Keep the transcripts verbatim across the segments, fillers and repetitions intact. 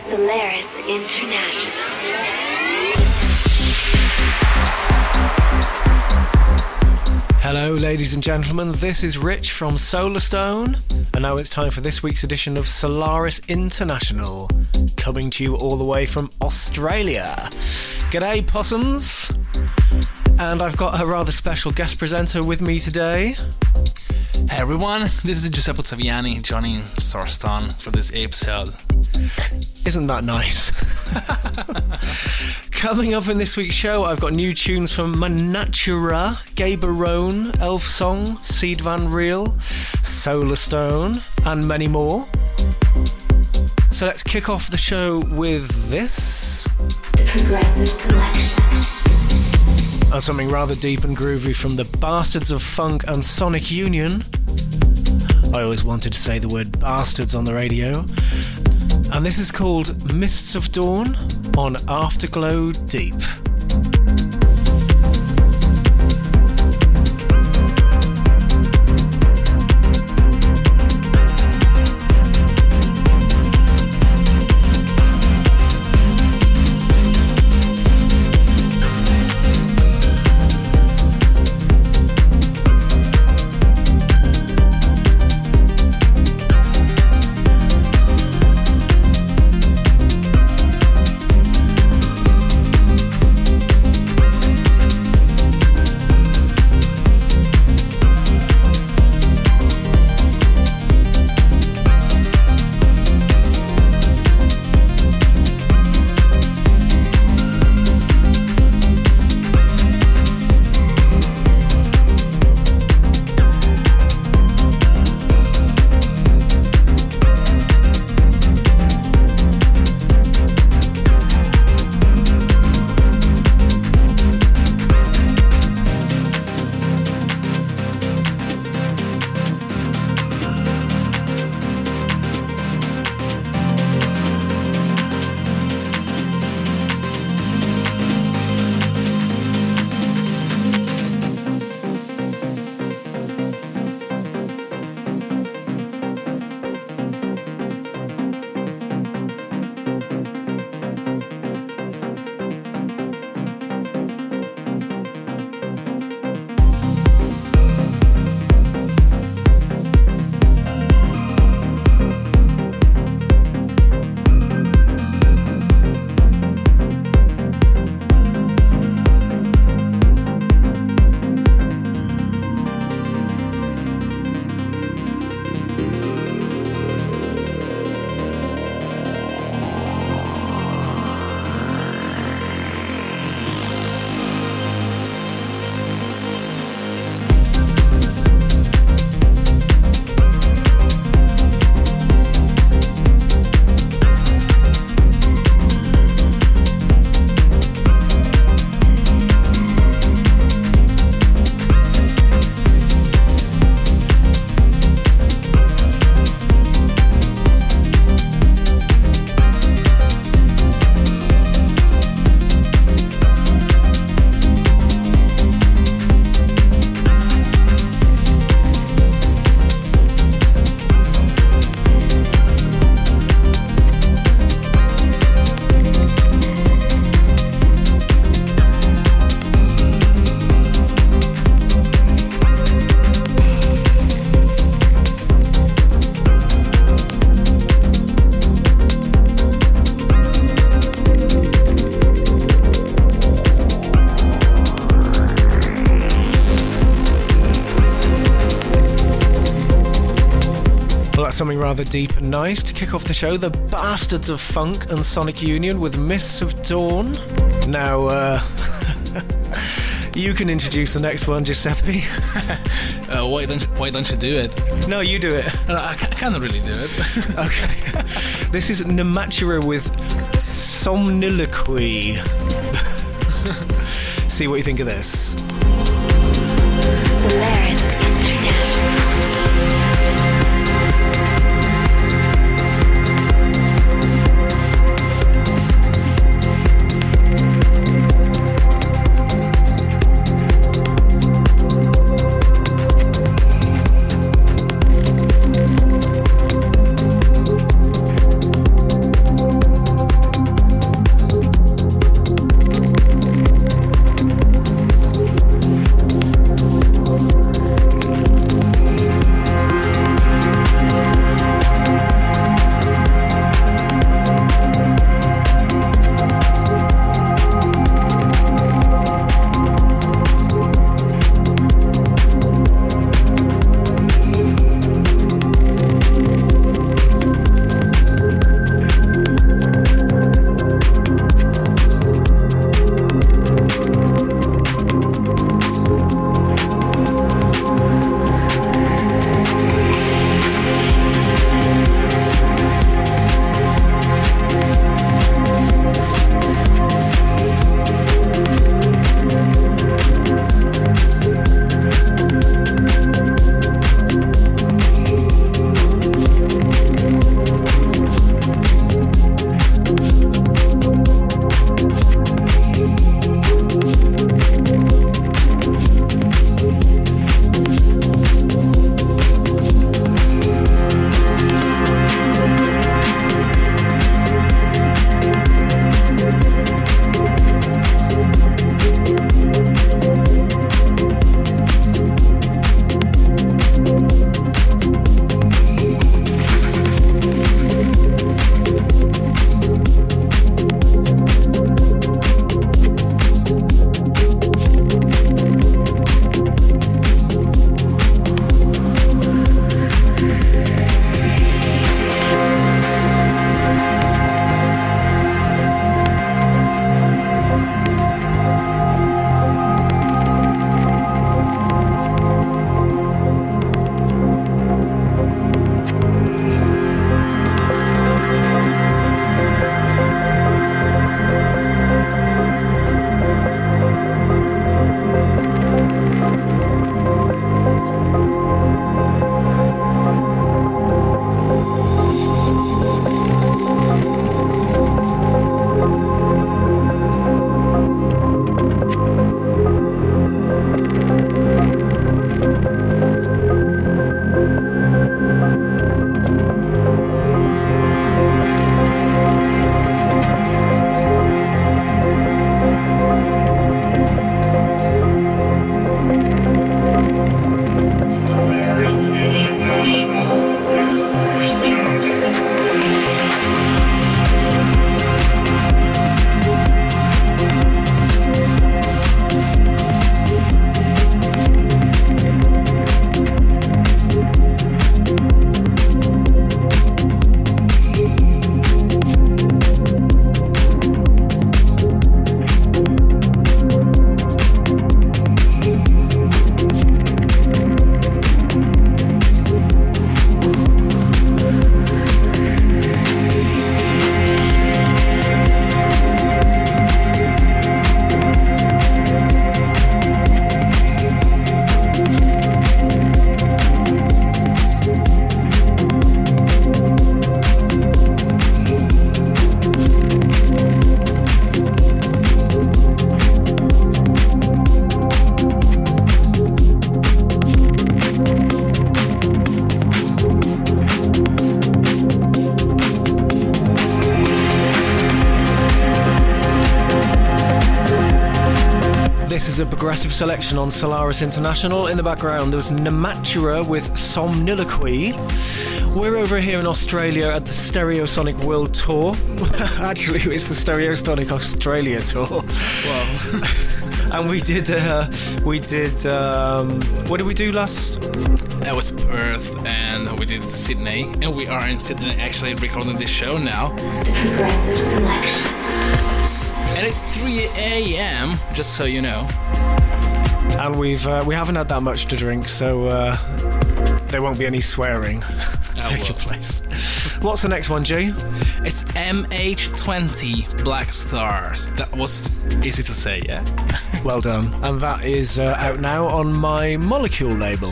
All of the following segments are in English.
Solaris International. Hello ladies and gentlemen, this is Rich from Solarstone, and now it's time for this week's edition of Solaris International, coming to you all the way from Australia. G'day possums, and I've got a rather special guest presenter with me today. Hey everyone, this is Giuseppe Taviani joining Solarstone for this episode. Isn't that nice? Coming up in this week's show, I've got new tunes from Manatura, Gaberone, Elf Song, Seed Van Reel, Solarstone, and many more. So let's kick off the show with this. Progressive Selection. And something rather deep and groovy from the Bastards of Funk and Sonic Union. I always wanted to say the word bastards on the radio. And this is called Mists of Dawn on Afterglow Deep. Something rather deep and nice to kick off the show. The Bastards of Funk and Sonic Union with Mists of Dawn. Now, uh, you can introduce the next one, Giuseppe. uh, why don't you, why don't you do it? No, you do it. Uh, I, I can't really do it. Okay. This is Nematura with Somniloquy. See what you think of this. Solaris International. hours of progressive selection on Solaris International. In the background, there was Nematura with Somniloquy. We're over here in Australia at the Stereosonic World Tour. Actually, it's the Stereosonic Australia Tour. Well, and we did, uh, we did, um, what did we do last? that was Perth, and we did Sydney, and we are in Sydney actually recording this show now. Progressive selection. And it's three a.m., just so you know. And we've uh, we haven't had that much to drink, so uh, there won't be any swearing Oh, taking well. place. What's the next one, G? It's M H twenty Black Stars. That was easy to say, yeah? Well done. And that is uh, out now on my Molecule label.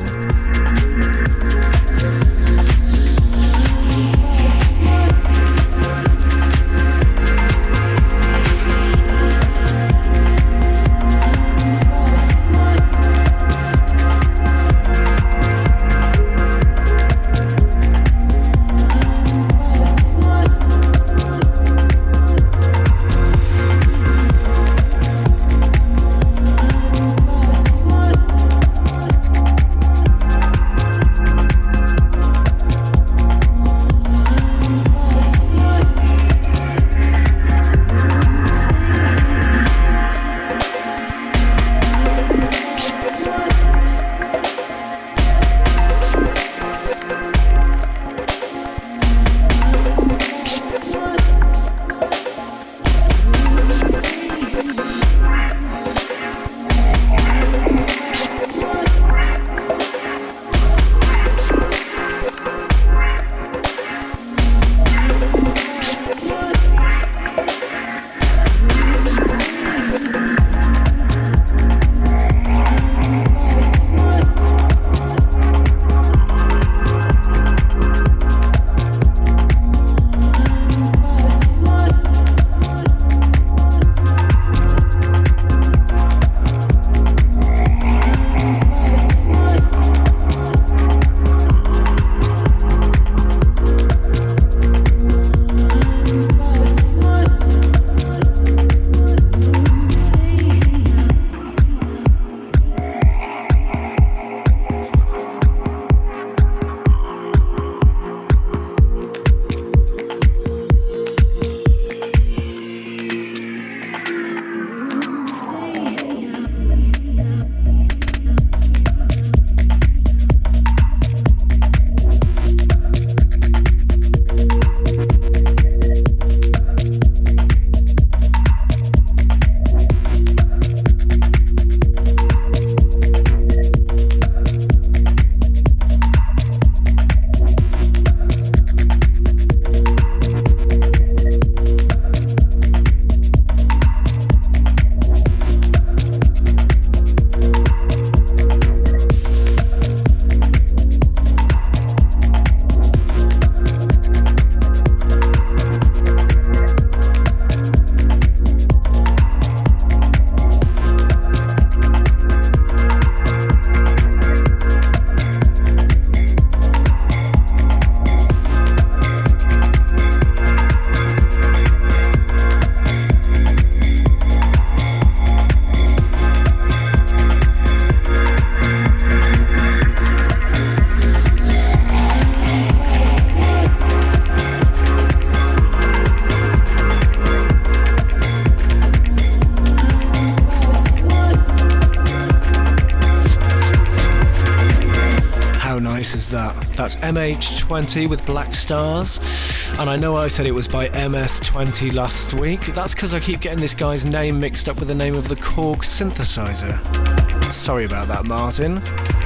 That's M H twenty with Black Stars. And I know I said it was by M S twenty last week. That's because I keep getting this guy's name mixed up with the name of the Korg synthesizer. Sorry about that, Martin.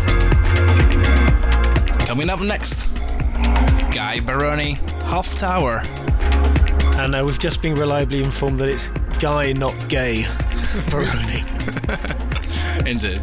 Coming up next, Guy Baroni, Half Tower. And uh, we've just been reliably informed that it's Guy, not Gay Baroni. Indeed.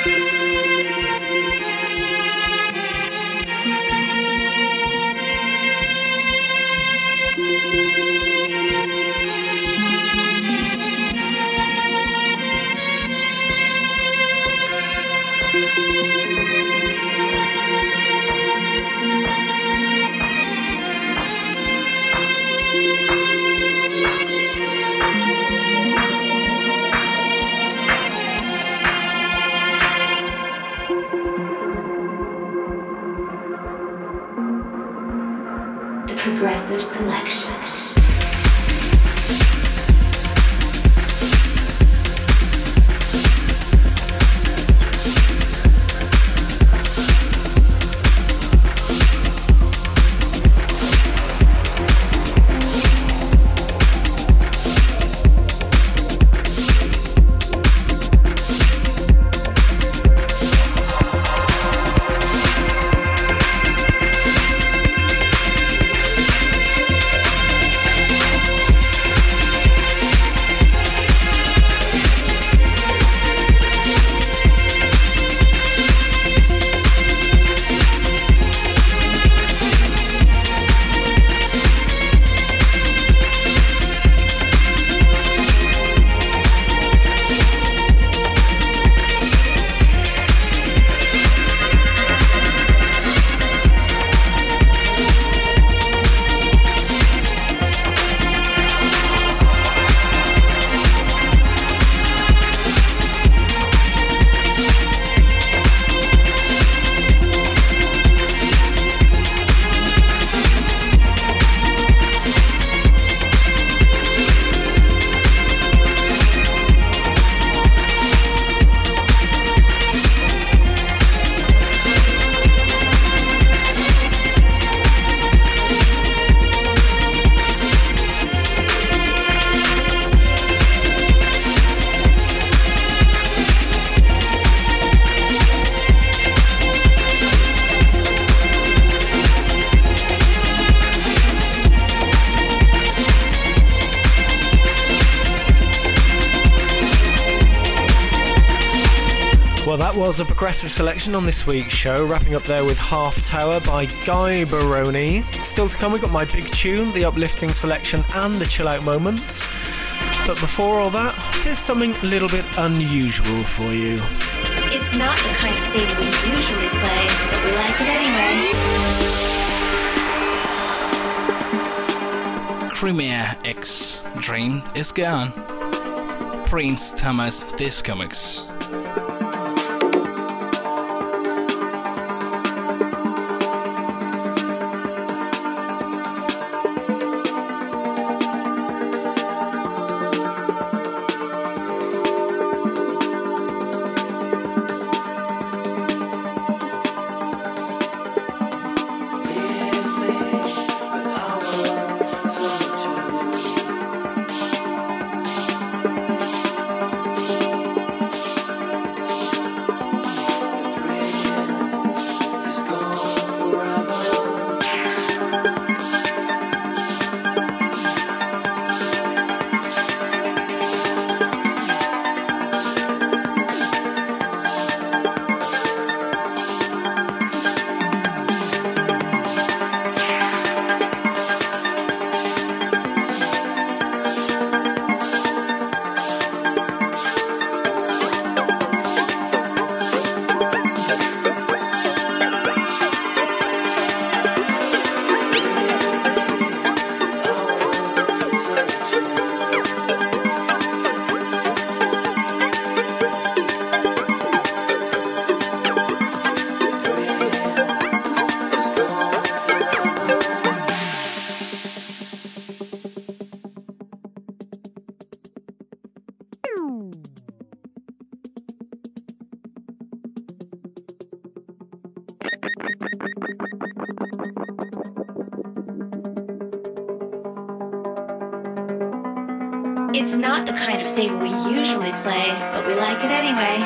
Progressive selection. Well, that was a progressive selection on this week's show, wrapping up there with Half Tower by Guy Baroni. Still to come, we've got my big tune, the uplifting selection and the chill out moment. But before all that, here's something a little bit unusual for you. It's not the kind of thing we usually play, but we like it anyway. Crimea X Dream is gone. Prince Thomas Disco Mix. It's not the kind of thing we usually play, but we like it anyway.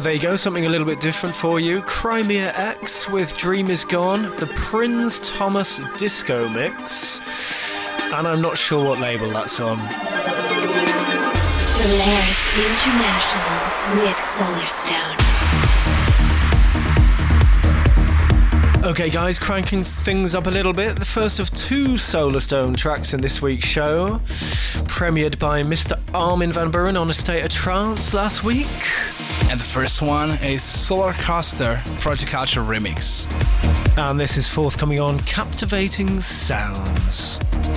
there you go, something a little bit different for you. Crimea X with Dream Is Gone, the Prince Thomas Disco Mix, and I'm not sure what label that's on. Solaris International with Solarstone. Okay guys, cranking things up a little bit. The first of two Solarstone tracks in this week's show, premiered by Mister Armin van Buuren on A State of Trance last week. And the first one is Solar Coaster Protoculture Remix. And this is forthcoming on Captivating Sounds.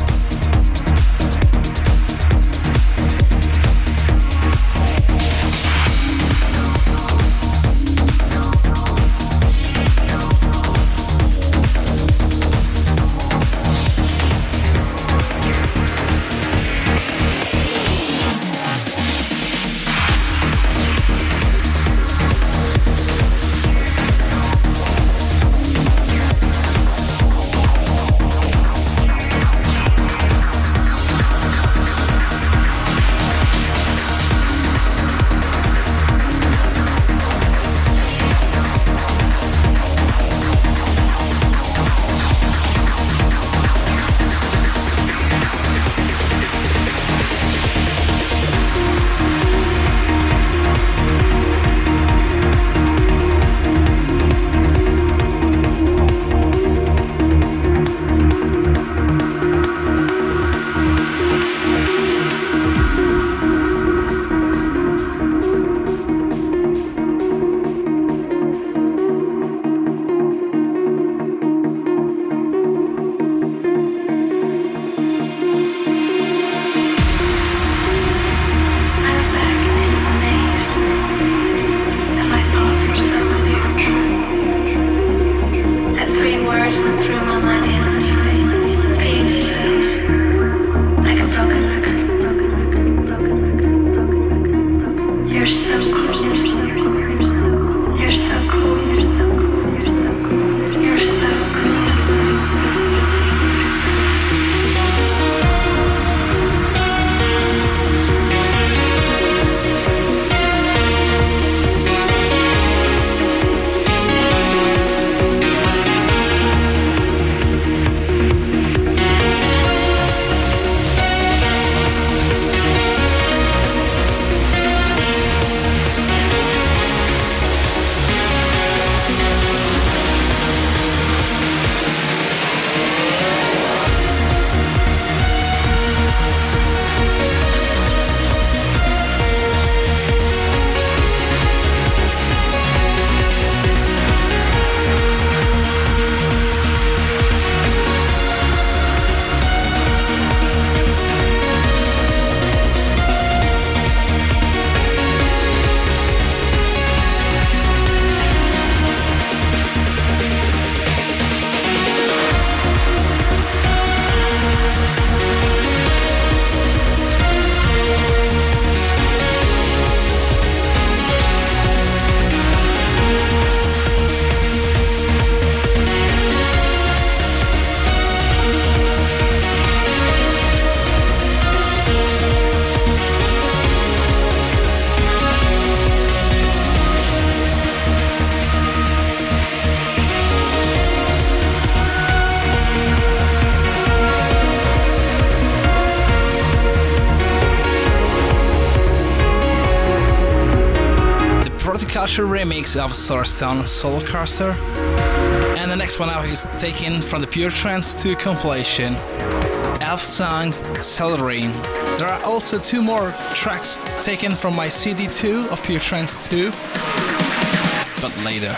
Protoculture remix of Solarstone Solar Coaster. And the next one out is taken from the Pure Trance two compilation, Elf Song Celerine. There are also two more tracks taken from my C D two of Pure Trance two, but later.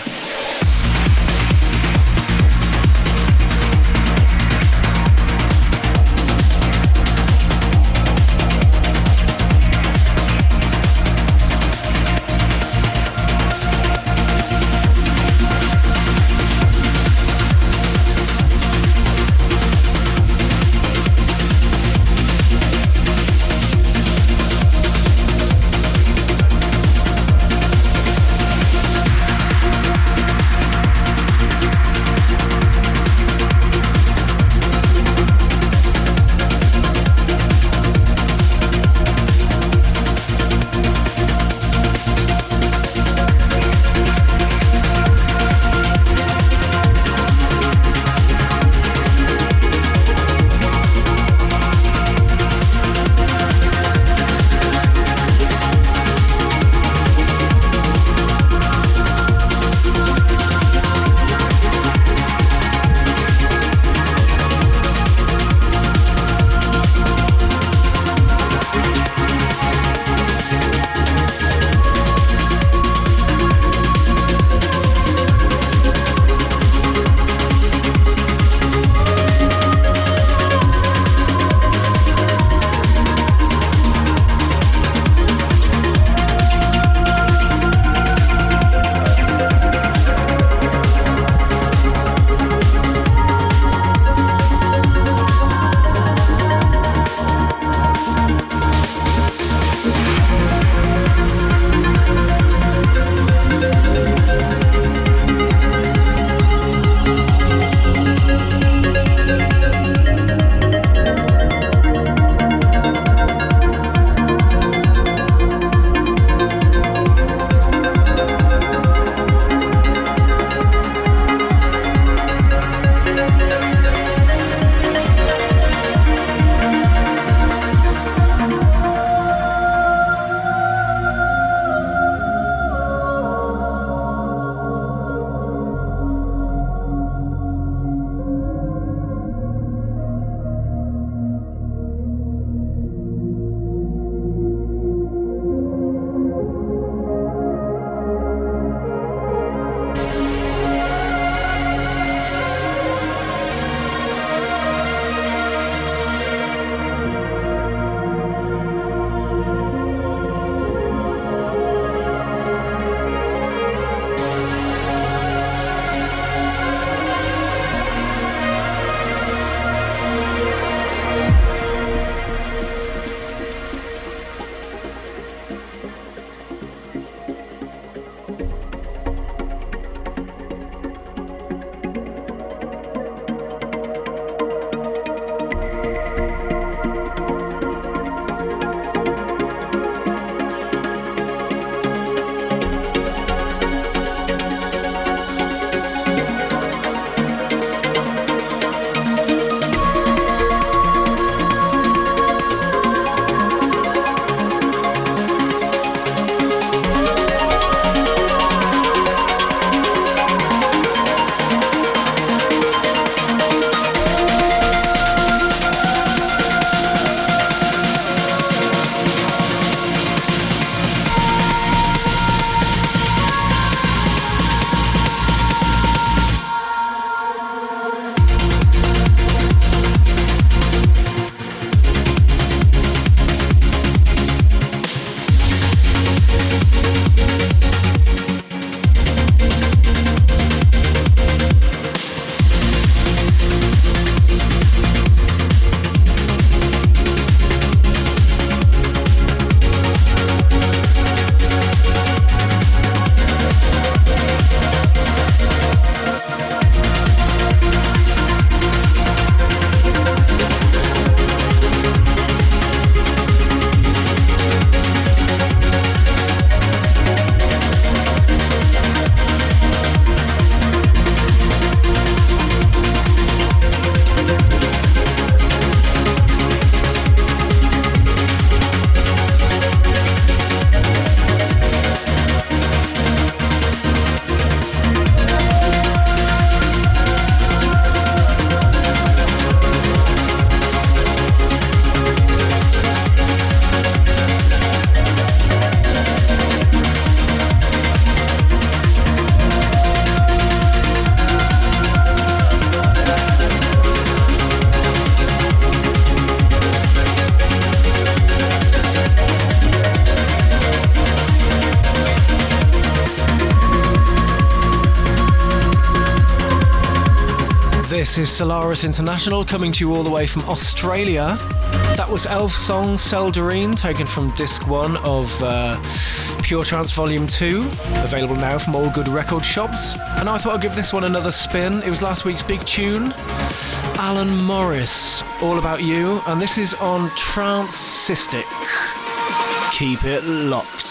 This is Solaris International coming to you all the way from Australia. That was Elf Song Seldarine, taken from disc one of uh, Pure Trance Volume two, available now from all good record shops. And I thought I'd give this one another spin. It was last week's big tune, Alan Morris, All About You, and this is on Transistic. Keep it locked.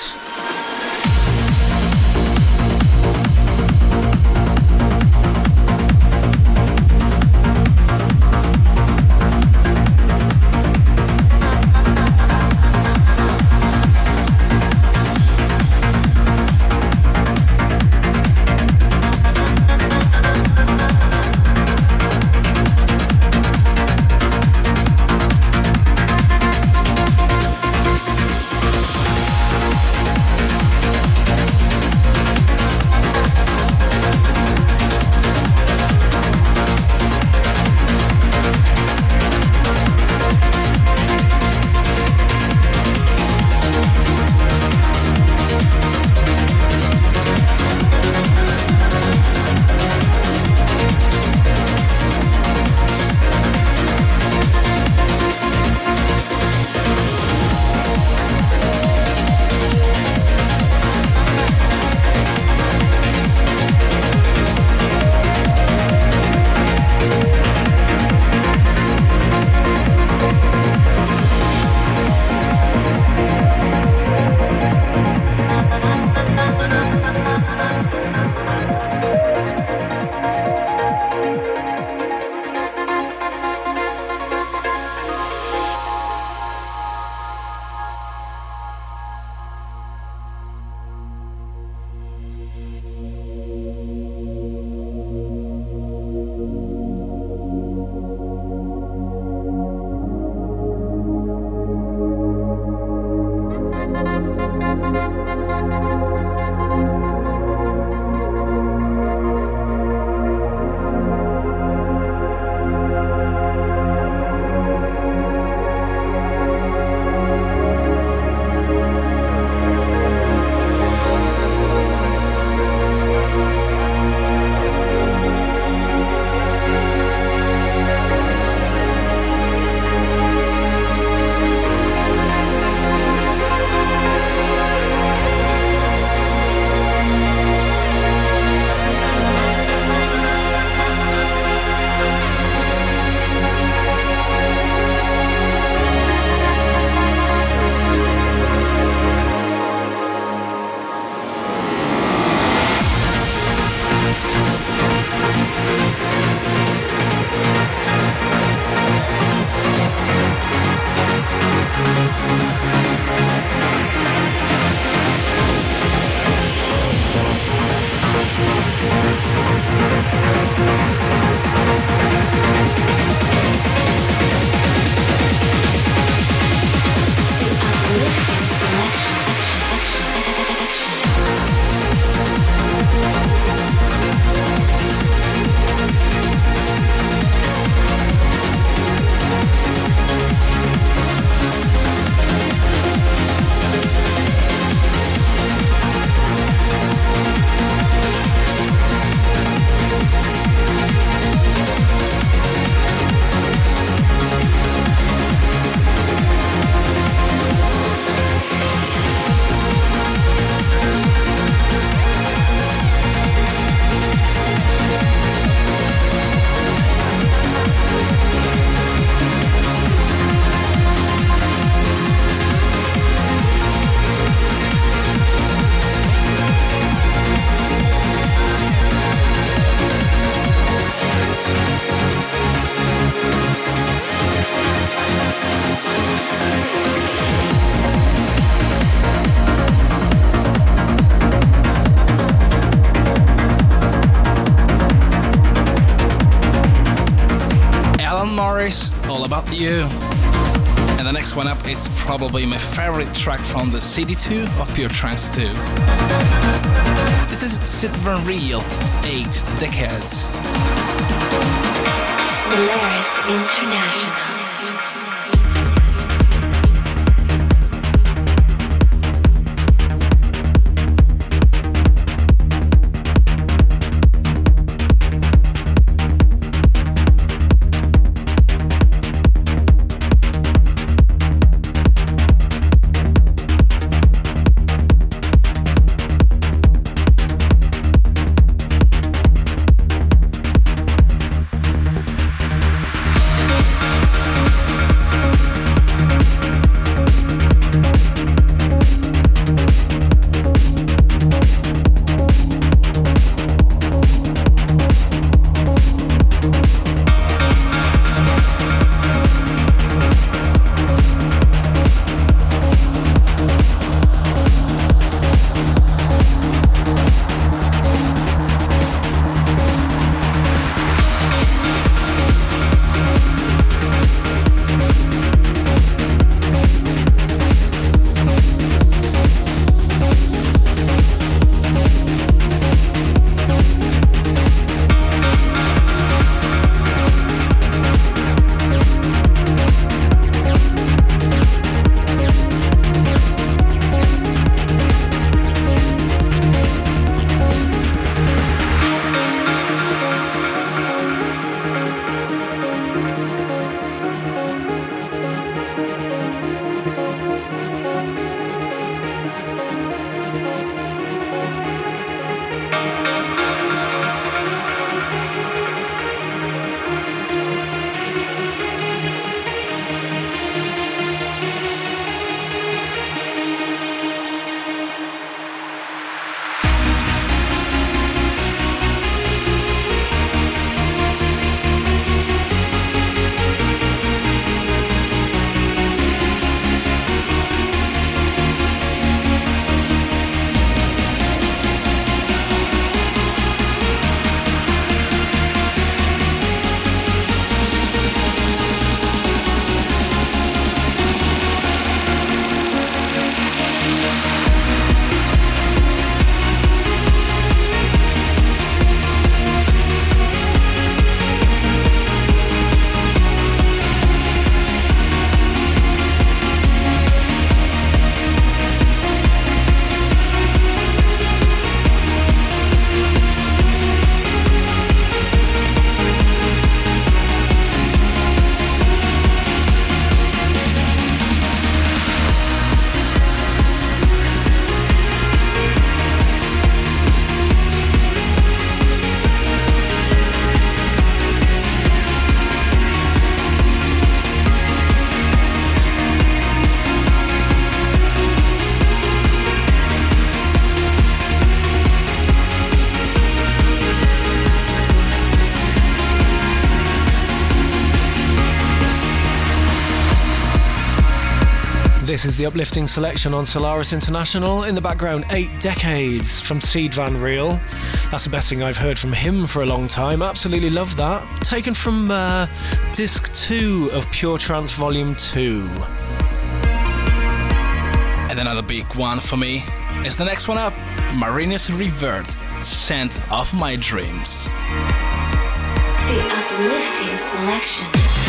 All About You. And the next one up, it's probably my favorite track from the C D two of Pure Trance two. This is Sid Van Riel, Eight Decades. Solaris International. This is the uplifting selection on Solaris International. In the background, Eight Decades from Seed Van Riel. That's the best thing I've heard from him for a long time. Absolutely love that. Taken from uh, disc two of Pure Trance Volume two. And another big one for me is the next one up, Marinus Revert, Scent of My Dreams. The uplifting selection.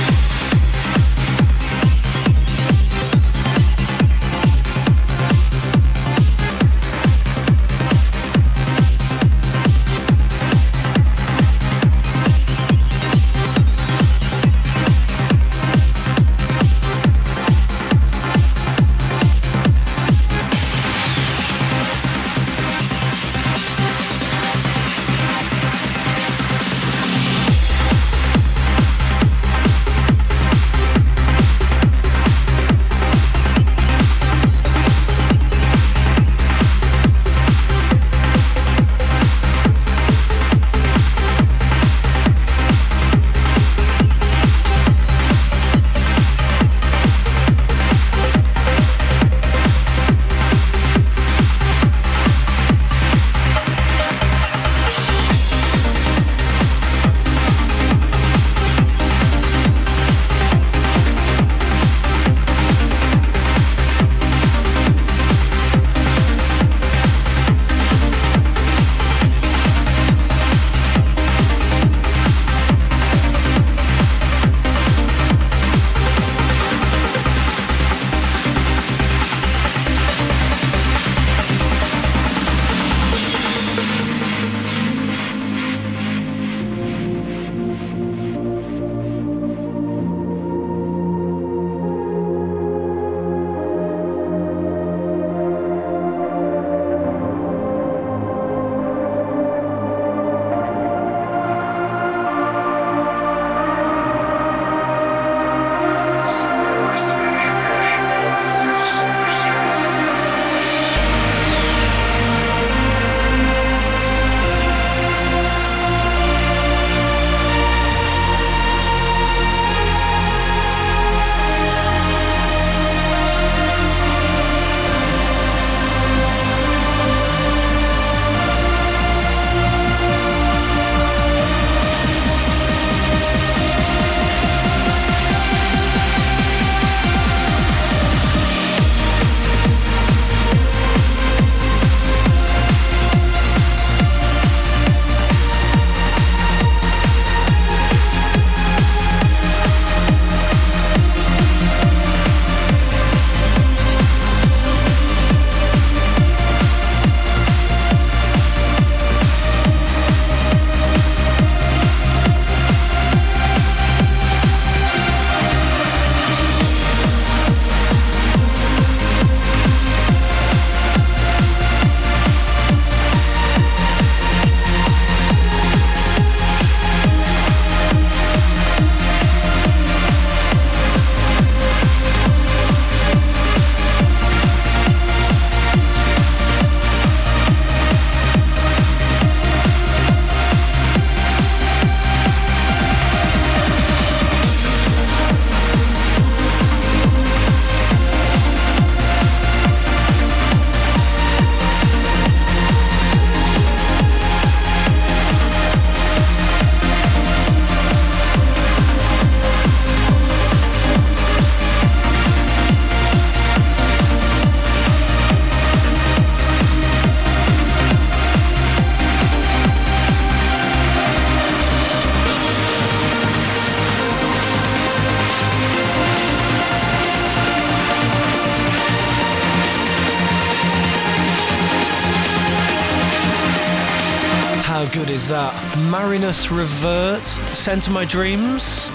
How good is that? Marinus Revert, Scent of My Dreams,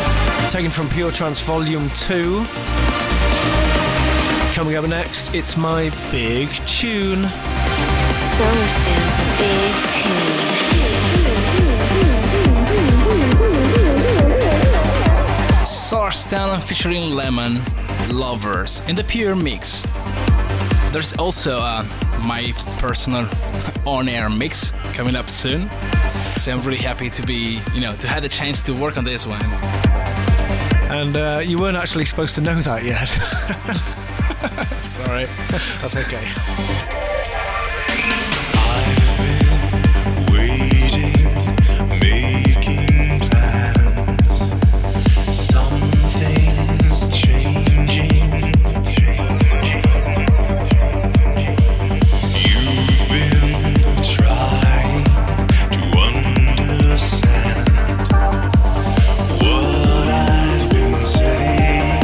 taken from Pure Trance Volume two. Coming up next, it's my big tune. Solarstone's big tune. Solarstone featuring Lemon, Lovers, in the Pure Mix. There's also uh, my personal on-air mix coming up soon. So I'm really happy to be, you know, to have the chance to work on this one. And uh, you weren't actually supposed to know that yet. Sorry. That's okay. I've been waiting, making plans. Something's changing. You've been trying to understand what I've been saying.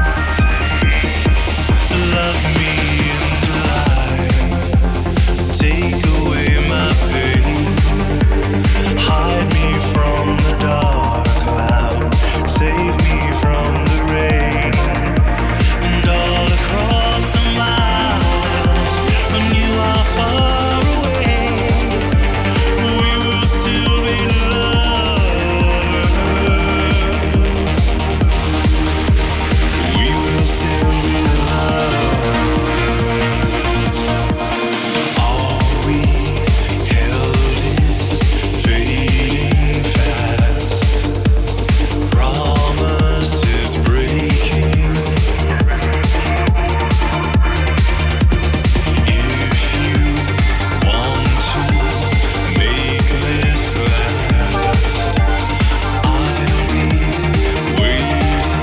Love me and lie. Take away my pain. Hide me from the dark clouds. Save me from the rain. And all across the miles, when you are far away, we will still be lovers. We will still be lovers. All we held is fading fast. Promises breaking. If you want to make this last, I'll be waiting.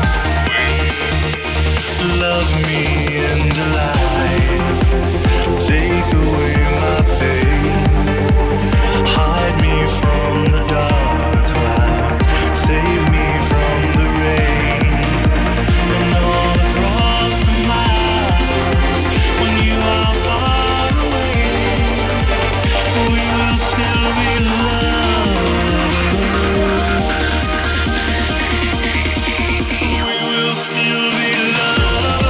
Love me and alive. Take away my pain. Hide me from the dark clouds. Save me from the rain. And all across the miles, when you are far away, we will still be lovers. We will still be lovers.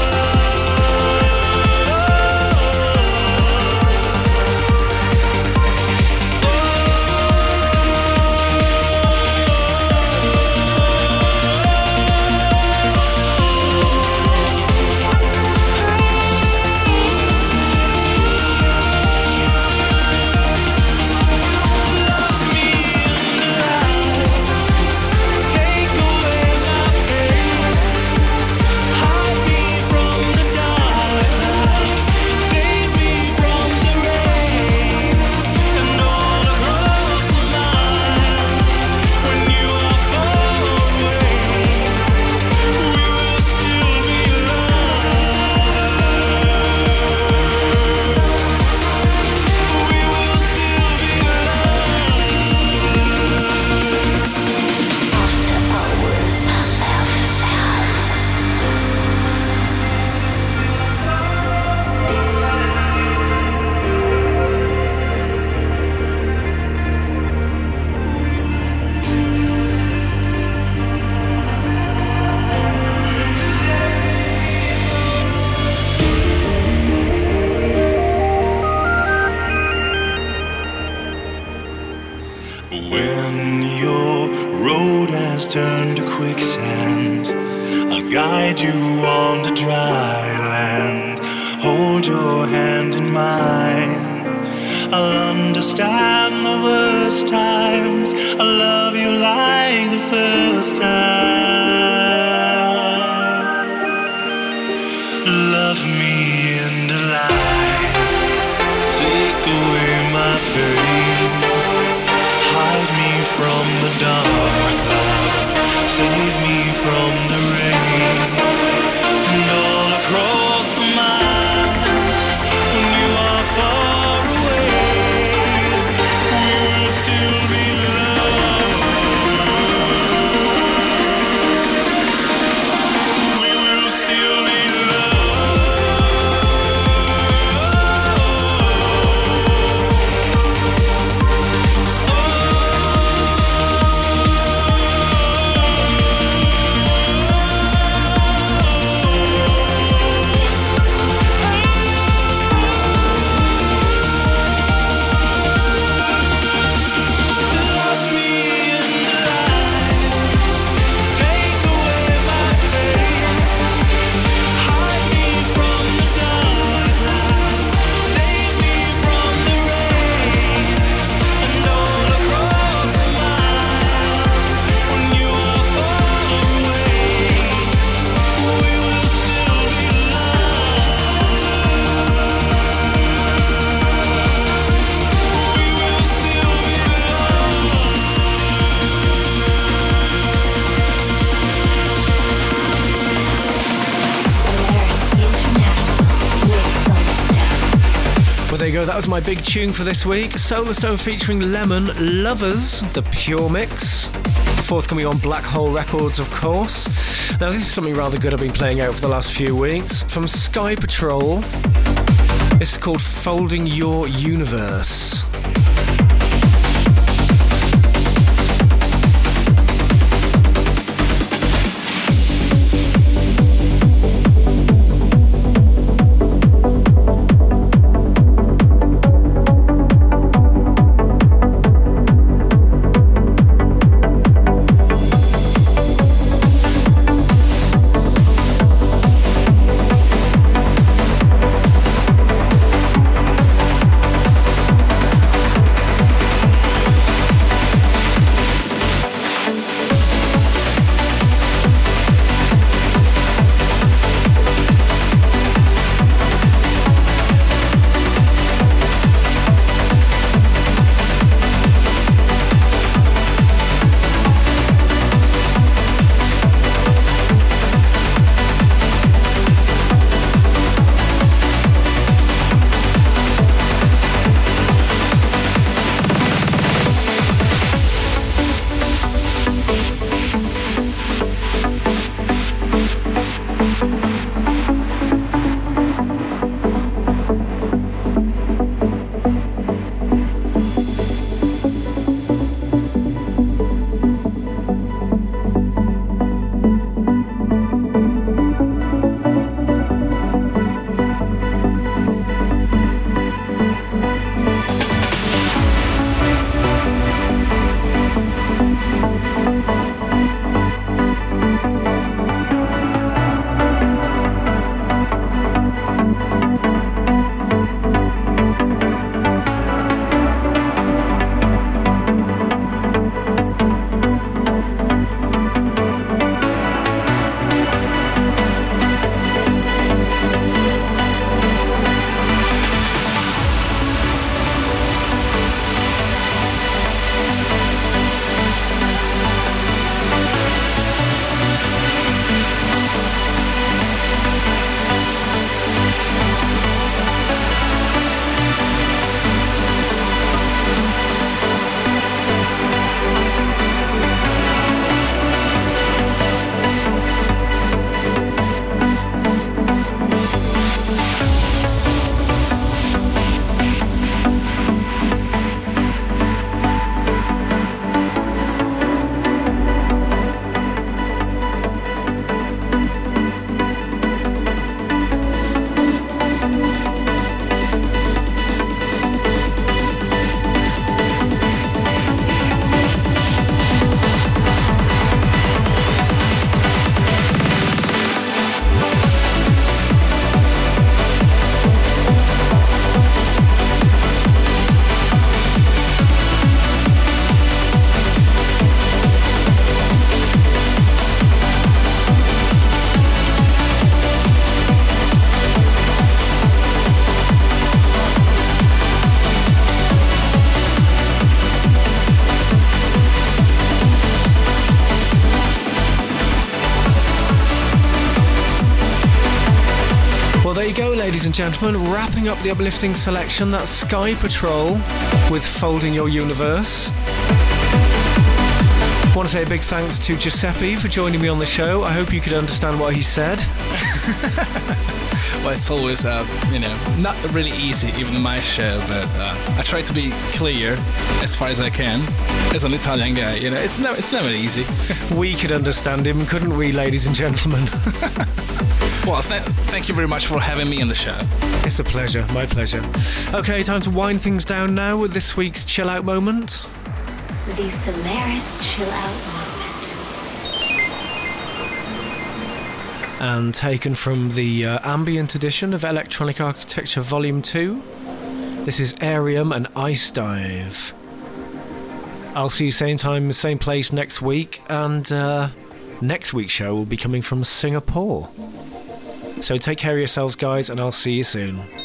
Take away my pain. Hide me from the dark clouds. Save me from the rain. And all across the miles, when you are far away, we will still be lovers. We will still be After Hours F M. When your road has turned to quicksand, I'll guide you on to dry land. Hold your hand in mine. I'll understand the worst times. I'll love you like the first time. Love me and alive. Take away my pain. Hide me from the dark clouds. Save me from the rain. And all across the miles, when you are far away, we will still be lovers. go, that was my big tune for this week. Solarstone featuring Lemon, Lovers, the Pure Mix. Forthcoming on Black Hole Records, of course. Now, this is something rather good I've been playing out for the last few weeks. From Sky Patrol. This is called Folding Your Universe. Ladies and gentlemen, wrapping up the uplifting selection, that's Sky Patrol with Folding Your Universe. I want to say a big thanks to Giuseppe for joining me on the show. I hope you could understand what he said. Well, it's always, uh, you know, not really easy, even in my show, but uh, I try to be clear as far as I can. As an Italian guy, you know, it's never, it's never easy. We could understand him, couldn't we, ladies and gentlemen? Well, th- thank you very much for having me on the show. It's a pleasure, my pleasure. Okay, time to wind things down now with this week's chill out moment. The Solaris Chill Out Moment. And taken from the uh, ambient edition of Electronic Architecture Volume two, this is Arium and Ice Dive. I'll see you same time, same place next week, and uh, next week's show will be coming from Singapore. So take care of yourselves, guys, and I'll see you soon.